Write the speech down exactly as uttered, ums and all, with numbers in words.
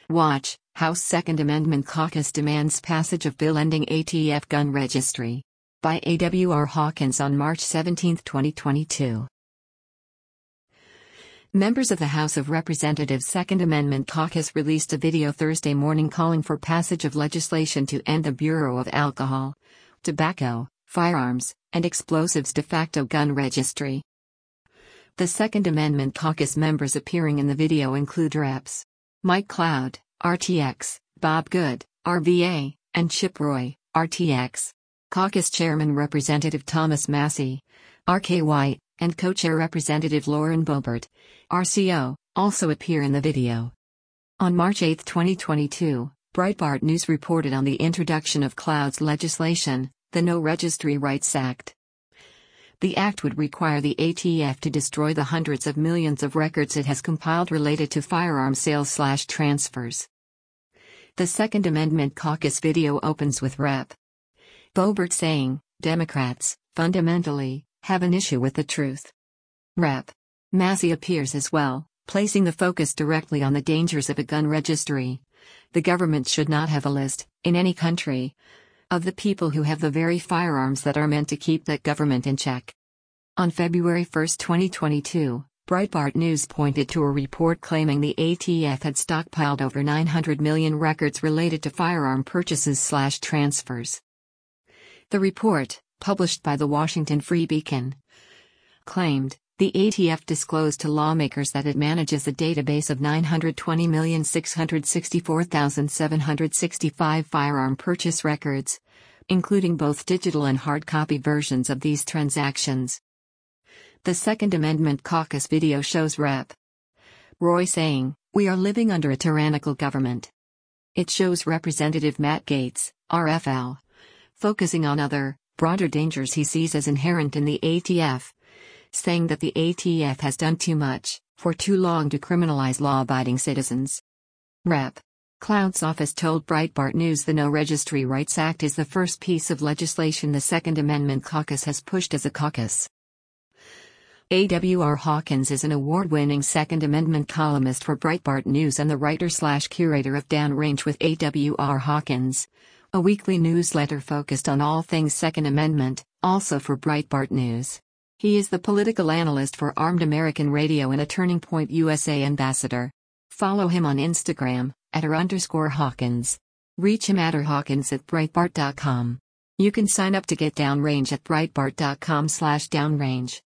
Watch, House Second Amendment Caucus demands passage of bill ending A T F gun registry. By A W R Hawkins on March seventeenth, twenty twenty-two. Members of the House of Representatives Second Amendment Caucus released a video Thursday morning calling for passage of legislation to end the Bureau of Alcohol, Tobacco, Firearms, and Explosives de facto gun registry. The Second Amendment Caucus members appearing in the video include Reps Mike Cloud, R T X, Bob Good, R V A, and Chip Roy, R T X. Caucus Chairman Representative Thomas Massie, R K White, and Co-Chair Representative Lauren Boebert, R C O, also appear in the video. On March eighth, twenty twenty-two, Breitbart News reported on the introduction of Cloud's legislation, the No Registry Rights Act. The act would require the A T F to destroy the hundreds of millions of records it has compiled related to firearm sales/transfers. The Second Amendment Caucus video opens with Representative Boebert saying, "Democrats, fundamentally, have an issue with the truth." Representative Massie appears as well, placing the focus directly on the dangers of a gun registry. The government should not have a list, in any country, of the people who have the very firearms that are meant to keep that government in check. On February first, twenty twenty-two, Breitbart News pointed to a report claiming the A T F had stockpiled over nine hundred million records related to firearm purchases/transfers. The report, published by the Washington Free Beacon, claimed the A T F disclosed to lawmakers that it manages a database of nine hundred twenty million six hundred sixty-four thousand seven hundred sixty-five firearm purchase records, including both digital and hard copy versions of these transactions. The Second Amendment Caucus video shows Representative Roy saying, "We are living under a tyrannical government." It shows Representative Matt Gaetz, R F L, focusing on other, broader dangers he sees as inherent in the A T F, saying that the A T F has done too much, for too long to criminalize law-abiding citizens. Representative Cloud's office told Breitbart News the No Registry Rights Act is the first piece of legislation the Second Amendment Caucus has pushed as a caucus. A W R Hawkins is an award-winning Second Amendment columnist for Breitbart News and the writer-slash-curator of Downrange with A W R Hawkins, a weekly newsletter focused on all things Second Amendment, also for Breitbart News. He is the political analyst for Armed American Radio and a Turning Point U S A ambassador. Follow him on Instagram, at r underscore Hawkins. Reach him at r Hawkins at Breitbart dot com. You can sign up to get Downrange at Breitbart dot com slash Downrange.